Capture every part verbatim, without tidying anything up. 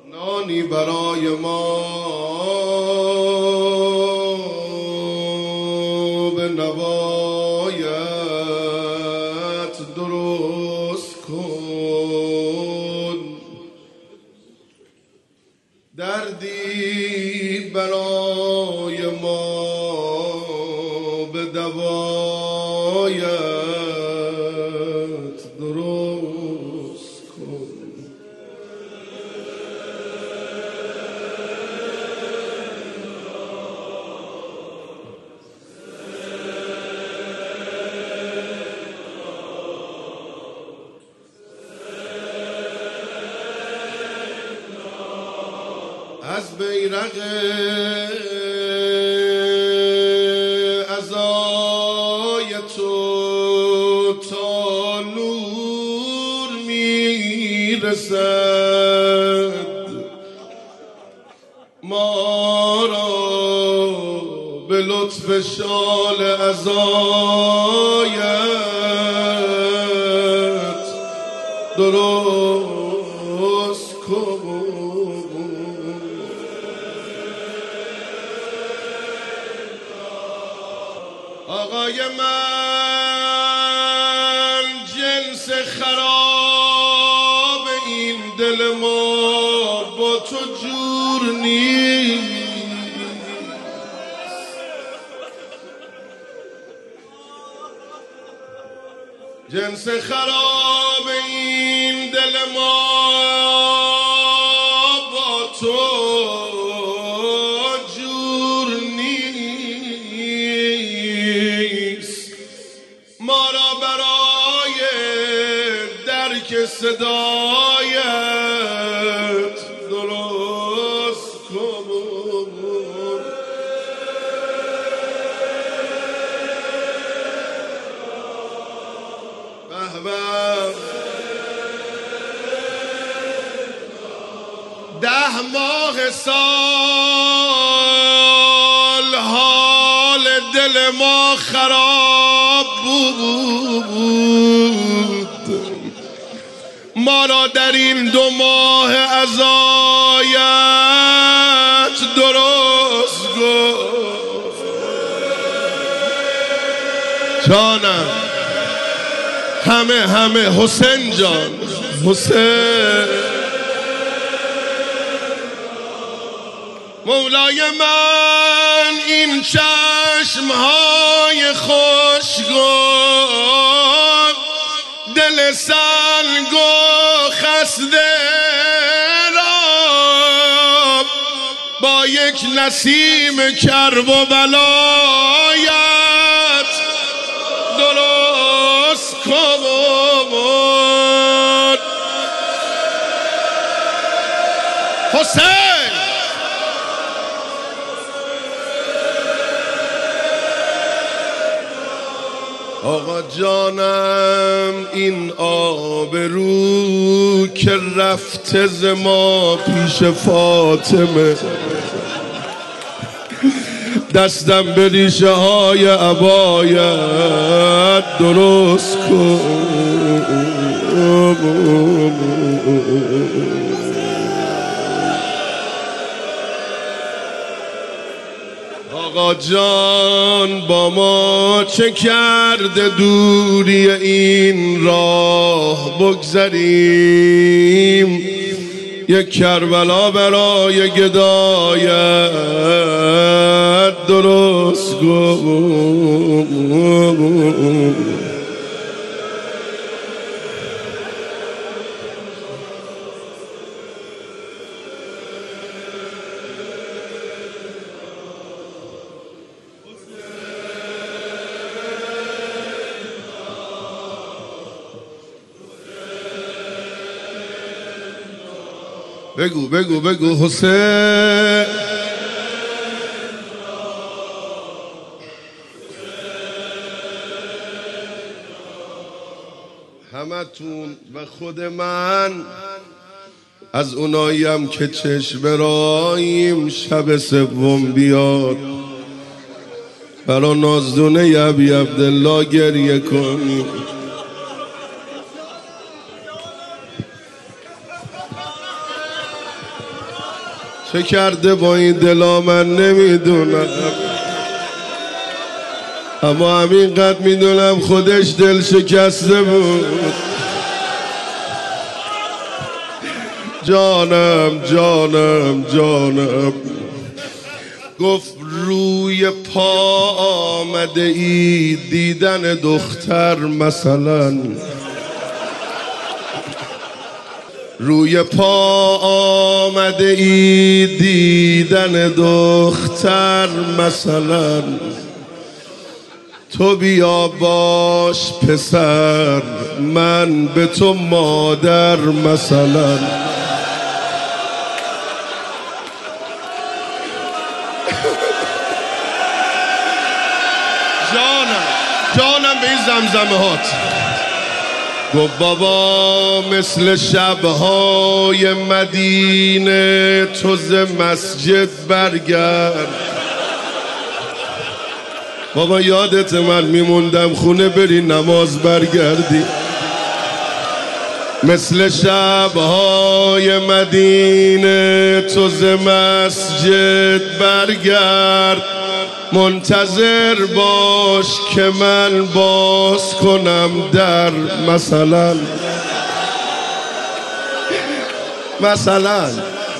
نانی برای ما به نوایت درست کن، دردی برای ما به دوایت درست کن. از بیرق عزای تو تا نور میرسد، ما را به لطف شال عزایت درست کن. آقای من جنس خراب این دل ما با تو جور نیست، جنس خراب این دل ما با تو جور نیست، ما را برای درک صدایت درست کن. ده ماه سال حال دل ما خراب بود، ما را در این دو ماه عزایت درست گفت. جانم همه همه حسین جان، حسین مولای من این چشمهای خوشگل دل سنگ و خسته را با یک نسیم کرب و بلایت درست کن. حسین آقا جانم این آبرو که رفته ز ما پیش فاطمه، دستم به ریشه های عبایت درست کن. آقا جان با ما چه کرده دوری این راه بگذریم، یک کربلا برای گدایت درست کن. بگو بگو بگو حسین همتون و خود من از اوناییم که چشم براییم شب سوم بیاد برا نازدونه ابی عبدالله گریه کنیم. چه کرده با این دلا من نمیدونم، اما همینقدر میدونم خودش دل شکسته بود. جانم جانم جانم گفت روی پا آمده ای دیدن دختر مثلا، روی پا آمده ای دیدن دختر مثلا، تو بیا باش پسر من به تو مادر مثلا. جانم جانم به این زمزمه هات. گفت بابا مثل شبهای مدینه تو ز مسجد برگرد. بابا یادت من میموندم خونه بری نماز برگردی. مثل شبهای مدینه تو ز مسجد برگرد، منتظر باش که من باز کنم در مثلا. مثلا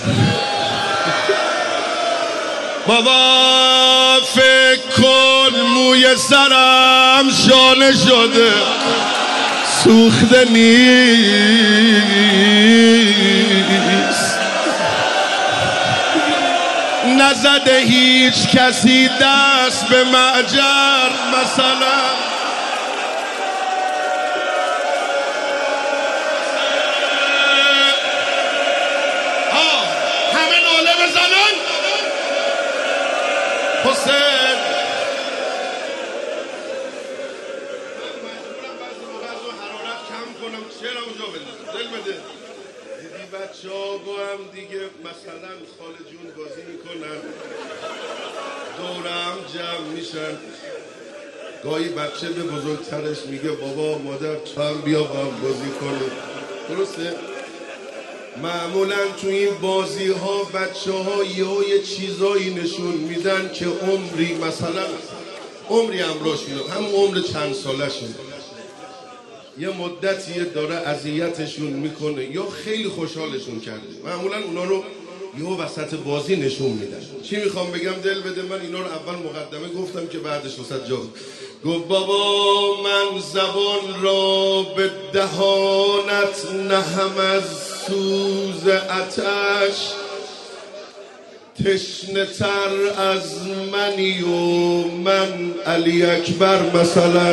بابا فکر کن موی سرم شانه شده سوخته نیست، نزده هیچ کسی دست به معجر مثلا. ها همه ناله بزنن. حسین حرارت کم کنم چرا جا بده دل بده. دیدی بچه ها با هم دیگه مثلا خاله جون بازی میکنن، دورم جمع میشن، گاهی بچه به بزرگترش میگه بابا مادر تو هم بیا با هم بازی کنه. درسته؟ معمولا تو این بازی ها بچه ها یه چیزایی نشون میدن که عمری مثلا عمری همراهش میدن، همون عمر چند سالشون یه مدتیه داره اذیتشون میکنه یا خیلی خوشحالشون کرده. معمولا اونا رو یه وسط بازی نشون میدن. چی میخوام بگم دل بده؟ من اینا رو اول مقدمه گفتم که بعدش وسط جا گفت بابا من زبان را به دهانت نهم از سوز آتش، تشنه تر از منی و من علی اکبر مثلا.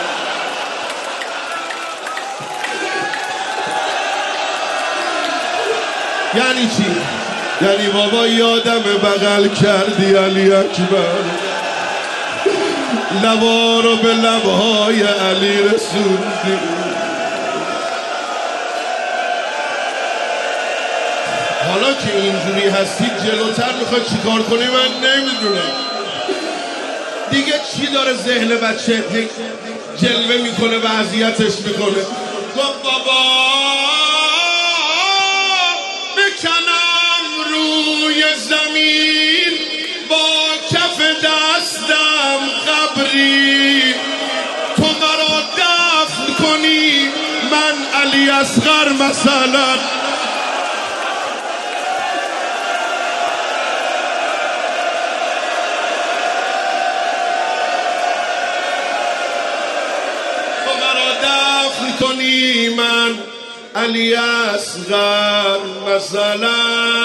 یعنی چی؟ یعنی بابا یادم بغل کردی علی اکبر، لبا رو به لبهای علی رسوندی. حالا که اینجوری هستید جلوتر میخواد چیکار کنی من نمیدونم دیگه. چی داره ذهن بچه جلوه میکنه و اذیتش میکنه؟ گفت بابا بکنم روی زمین با کف دستم قبری، تو مرا دفن کنی من علی اصغر مثلا. کنی من علی اصغر مثلا.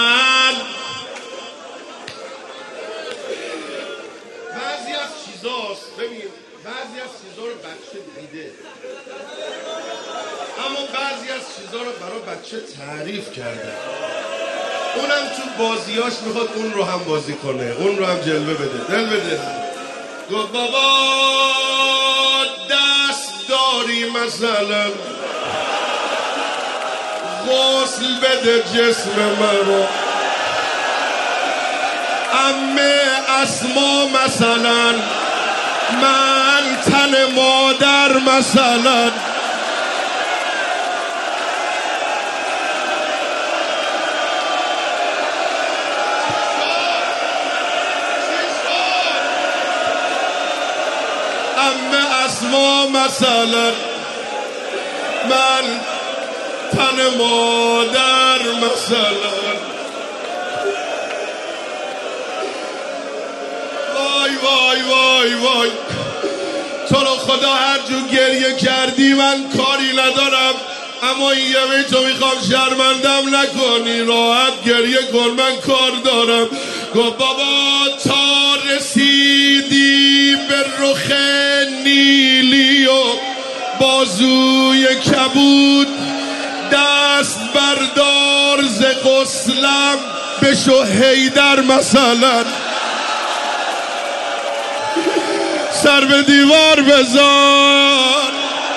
بعضی از چیزاست ببین، بعضی از چیزا رو بچه دیده اما بعضی از چیزا رو برای بچه تعریف کرده، اونم تو بازیاش میخواد اون رو هم بازی کنه، اون رو هم جلوه بده دل بده. گفت بابا دست داری مثلا غسل بده جسم مرا، عمه اسما مثلا من تن مادر مثلا. ما مثلا من تن مادر مثلا وای وای وای وای تو رو خدا هر جو گریه کردی من کاری ندارم، اما این یه بیتو میخوام شرمندم نکنی، راحت گریه کن من کار دارم. گفت بابا تا رسیدی به رخ نیلی و بازوی کبود، دست بردار ز غسلم بشو حیدر مثلا، سر به دیوار بذار.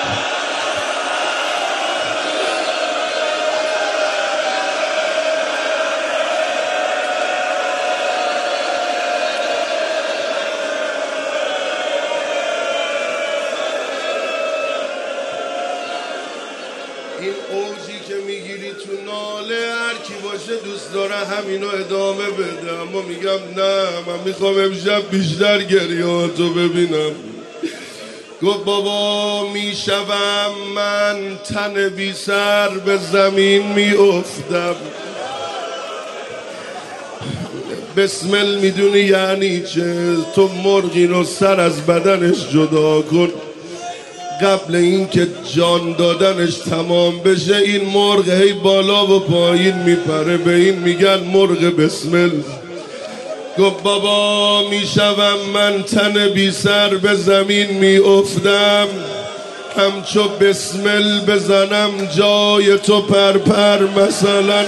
این اوجی که میگیری تو ناله هر کی باشه دوست داره همینو ادامه بده، اما میگم نه من میخوام امشب بیشتر گریهاتو ببینم. گفت بابا میشوم من تن بی سر به زمین میافتم. بسمل میدونی یعنی چه؟ تو مرغی رو سر از بدنش جدا کن، قبل اینکه جان دادنش تمام بشه این مرغ هی بالا و پایین میپره، به این میگن مرغ بسمل. گفت بابا میشوم من تن بی سر به زمین میافتم، همچو بسمل بزنم جای تو پرپر مثلا.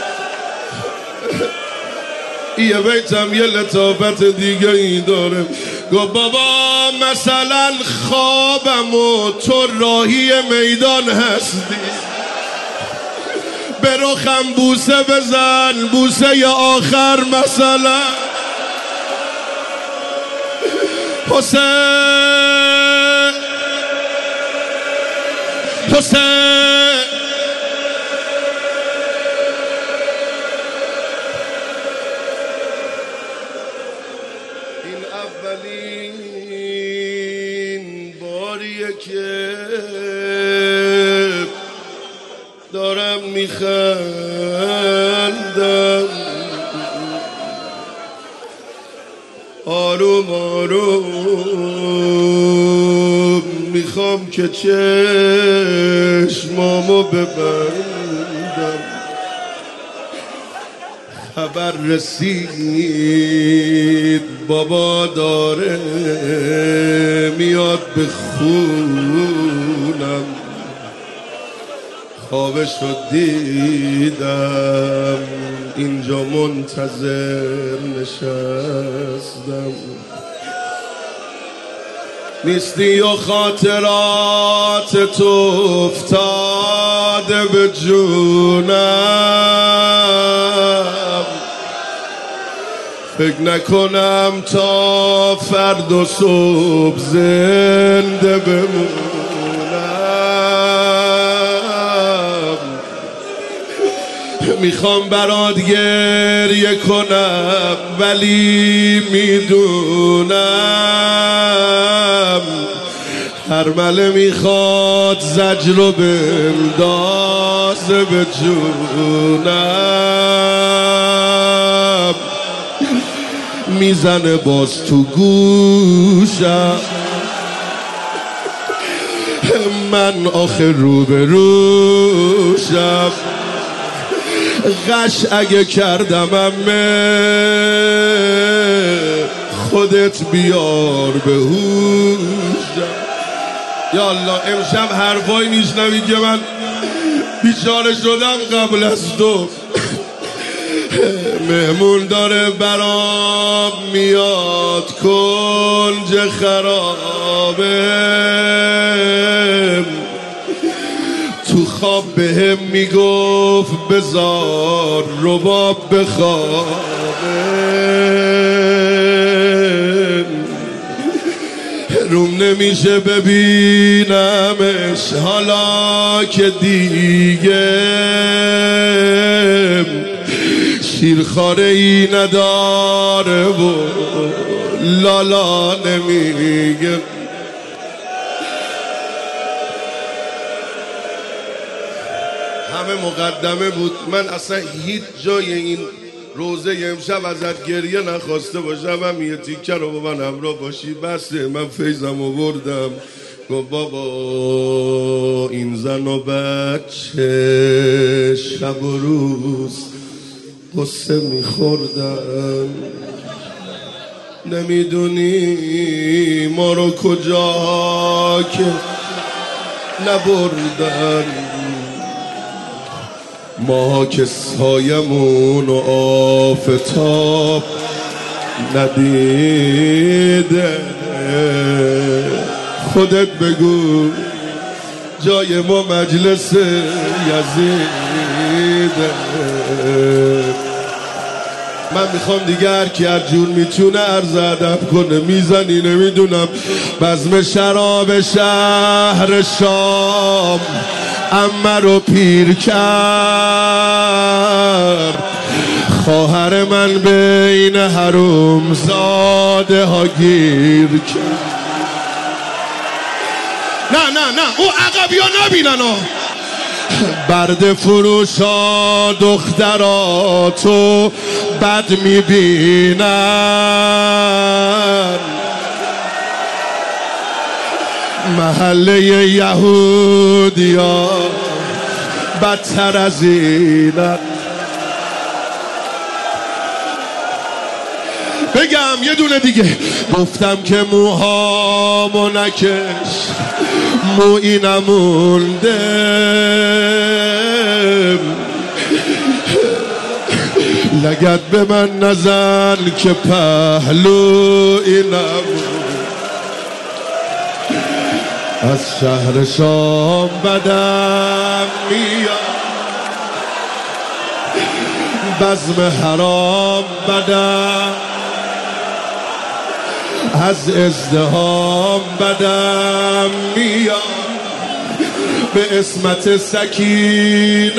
یه بیتم یه لطافت دیگه ای داره. گفت بابا مثلا خوابم و تو راهی میدان هستی، به رخم بوسه بزن بوسه ی آخر مثلا. حسین حسین این اولین باریه که دارم میخندم، آروم آروم میخوام که چشمامو ببندم. خبر رسید بابا داره میاد به خونم، خوابشو دیدم اینجا منتظر نشستم. نیستی و خاطرات تو افتاده به جونم، فکر نکنم تا فردا صبح زنده بمونم. میخوام برات گریه کنم ولی میدونم هر مله میخواد زجر رو بندازه به جونم. میزنه باز تو گوشم من آخه رو به روشم، غش اگه کردم امه خودت بیار به هوشم. یالله امشب حرفایی میشنوی که من بیچاره شدم قبل از تو. مهمون داره برام میاد کنج خرابه، تو خواب بهم میگفت بذار رباب بخوابه، روم نمیشه ببینمش حالا که دیگه شیرخواره ای نداره و لالا نمیگه. همه مقدمه بود. من اصلا هیچ جای این روزه امشب ازت گریه نخواسته باشم، هم یه تیکه رو با من همراه باشی بسه. من فیضم آوردم گفت بابا این زن و بچه شب و روز قصه میخوردن، نمیدونی ما رو کجا که نبردن، ما که سایمون و آفتاب ندیده. خودت بگو جای ما مجلس یزیده. من میخوام دیگه هر کی هر جور میتونه عرض ادب کنه. میزنی نمیدونم بزم شراب شهر شام عمه رو پیر کرد، خواهر من بین حروم زاده ها گیر کرد. نه نه نه او عقبی ها نبینن ها. برد فروشا دختراتو بد میبینن، محله یهودیا بدتر از اینن. بگم یه دونه دیگه، گفتم که موهامو نکش مویی نمونده، لگد به من نزن که پهلویی نمونده. از شهر شام بدم میاد، بزم حرام بدم، از ازدهام بدم میاد، به اسمت سکینه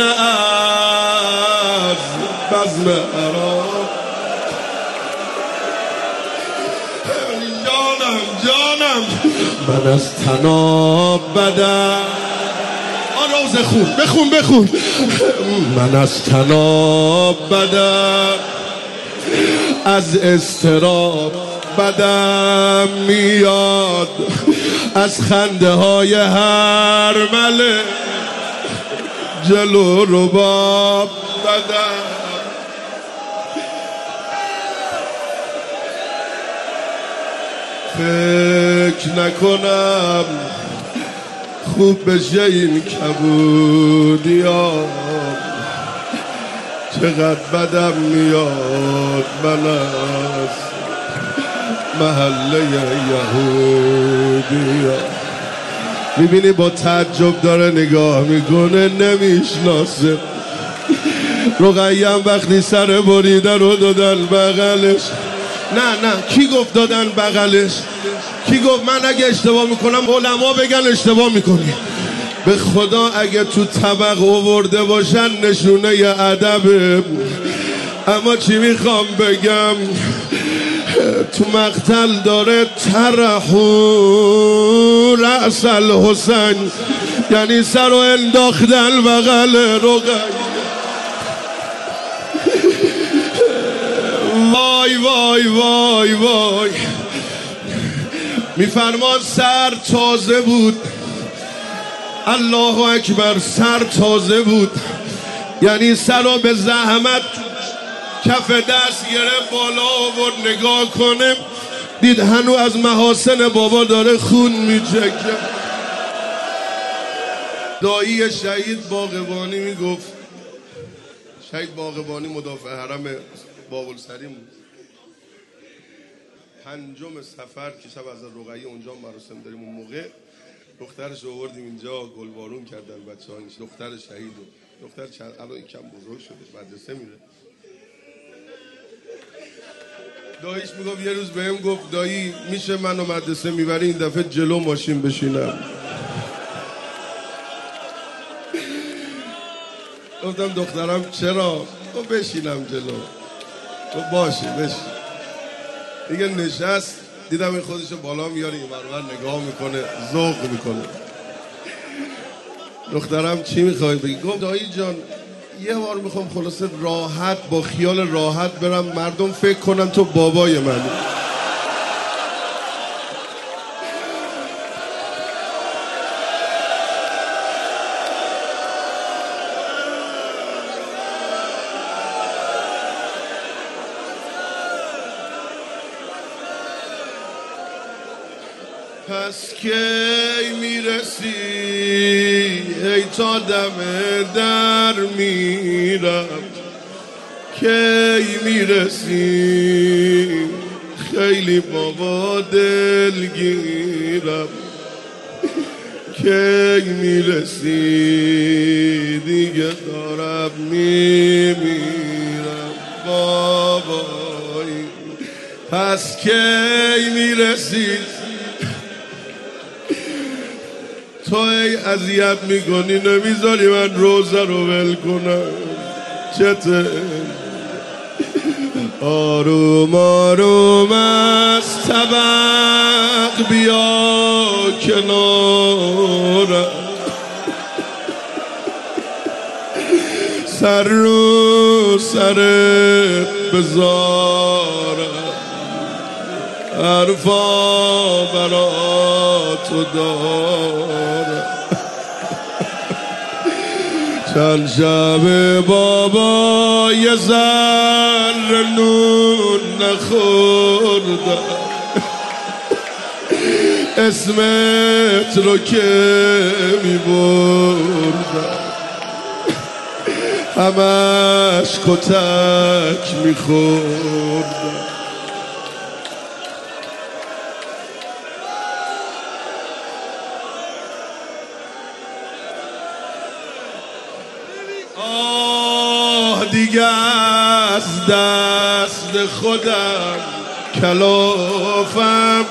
از بزم حرام. جانم جانم من از تناب بدم. آن روز خون بخون بخون. من از تناب بدم، از استراب بدم میاد، از خنده های هر مله جلو رباب بدم. فکر نکنم خوب بشه این کبودیام، چقدر بدم میاد من از محله یهودیا. میبینی با تعجب داره نگاه میکنه، نمیشناسه. رقیه‌ام وقتی سر بریده رو دادن بغلش. نه نه کی گفت دادن بغلش؟ کی گفت؟ من اگه اشتباه میکنم علما بگن اشتباه میکنی. به خدا اگه تو طبق آورده باشن نشونه ی ادبه. اما چی میخوام بگم، تو مقتل داره ترحو رأس الحسین، یعنی سر رو انداختن بغل رقیه. وای وای وای وای. میفرمان سر تازه بود، الله اکبر، سر تازه بود، یعنی سر رو به زحمت کف دست گرفت بالا آورد نگاه کنه، دید هنو از محاسن بابا داره خون میچکه. دایی شهید باقبانی میگفت، شهید باقبانی مدافع حرم بابلسریم بود، پنجم سفر که شب از رقیه اونجا مراسم داریم، اون موقع دخترش آوردیم اینجا گلبارون کردن بچه‌ها، دختر شهید رو. دختر چند الان کم بزرگ شده، مدرسه میره. داییش میگفت، یه روز بهم گفت دایی میشه منو مدرسه میبری این دفعه جلو ماشین بشینم؟ گفتم دخترم چرا؟ گفت بشینم جلو. گفت باشه بشین. دیگه نشست، دیدم این خودشو بالا میاره این برابر نگاه میکنه، ذوق میکنه. دخترم چی میخوای بگی؟ گفت دایی جان یه بار میخوام خلاصه راحت با خیال راحت برم مردم فکر کنن تو بابای منی. پس کی میرسی ای تا دم در میرم، کی میرسی خیلی بابا دلگیرم، کی میرسی دیگه دارم میمیرم بابایی. پس کی میرسی تو ای اذیت میکنی نمیذاری من روزه رو ول کنم. چته آروم آروم از طبق بیا کنارم، سر رو سرت بذارم، حرفا برا تو دارم. چند شب بابا یه ذره نون نخوردم، اسمت رو که میبردم، همش کتک میخوردم. آه دیگه از دست خودم کلافم،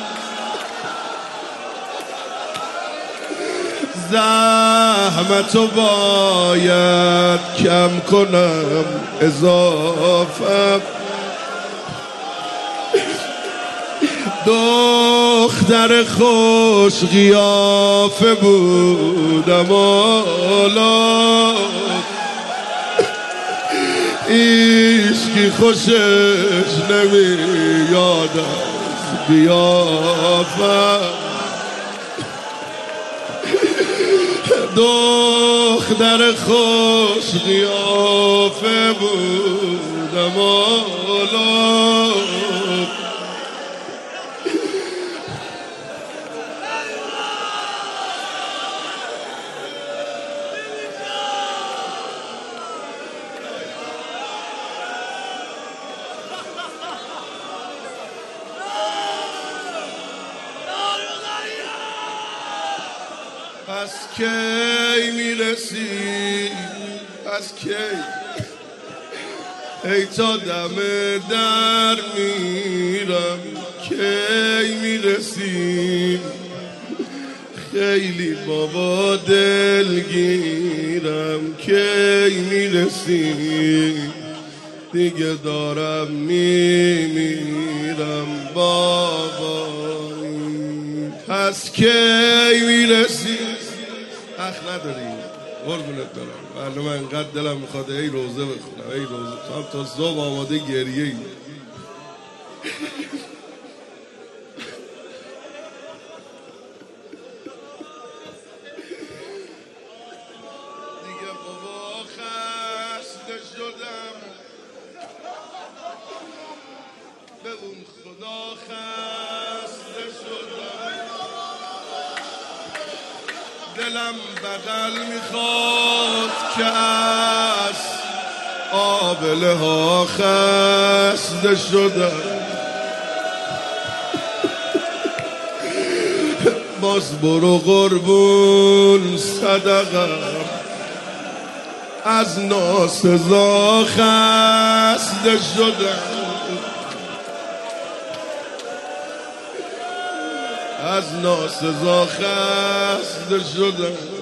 زحمتو باید کم کنم اضافم. دختر خوش قیافه بودم حالا ایشکی خوشش نمیاد از قیافم. دختر خوش قیافه بودم حالا پس کی میرسی، پس کی ای تا دم در میرم، کی میرسی خیلی بابا دلگیرم، کی میرسی دیگه دارم میمیرم بابا. پس کی میرسی حق نداری قربونت برم، ولی من انقدر دلم میخواد ای روزه بخونم، ای روزه تو هم تا صبح آماده گریه ای. دیگه بابا خسته شدم به اون خدا خسته شدم، دلم بغل میخواد که از آبله ها خسته شدم. باز برو قربون صدقم از ناسزا خسته شدم، از ناسزا خسته شدم.